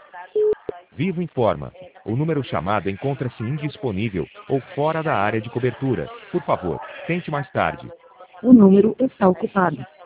Vivo informa. O número chamado encontra-se indisponível ou fora da área de cobertura. Por favor, tente mais tarde. O número está ocupado.